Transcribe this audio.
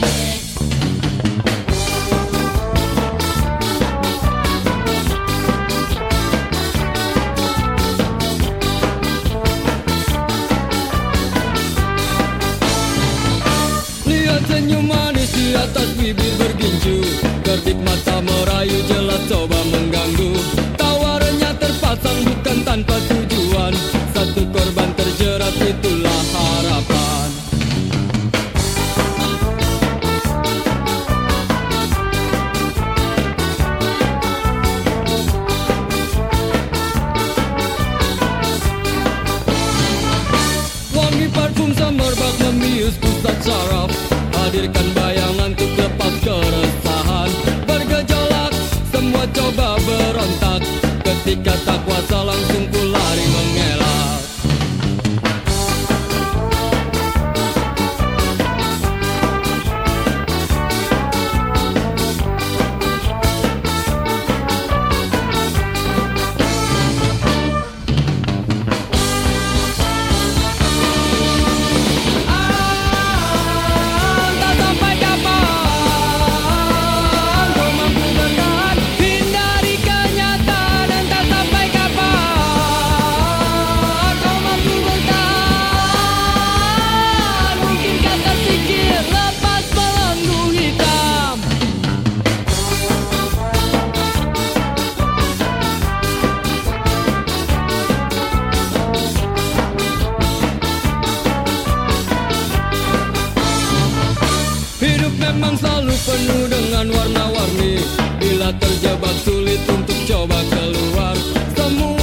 Senyum manis di atas bibir berginju, kerdik mata merayu jelas coba mengganggu. Tawarannya terpasang bukan tanpa tujuan, satu korban terjerat itulah harapan. Wangi parfum semerbak membius pusat saraf, hadirkan bayangan untuk lepas keresahan. Bergejolak, semua coba berontak, ketika tak kuasa langsung ku lari mengelak. Memang selalu penuh dengan warna-warni, bila terjebak sulit untuk coba keluar. Semua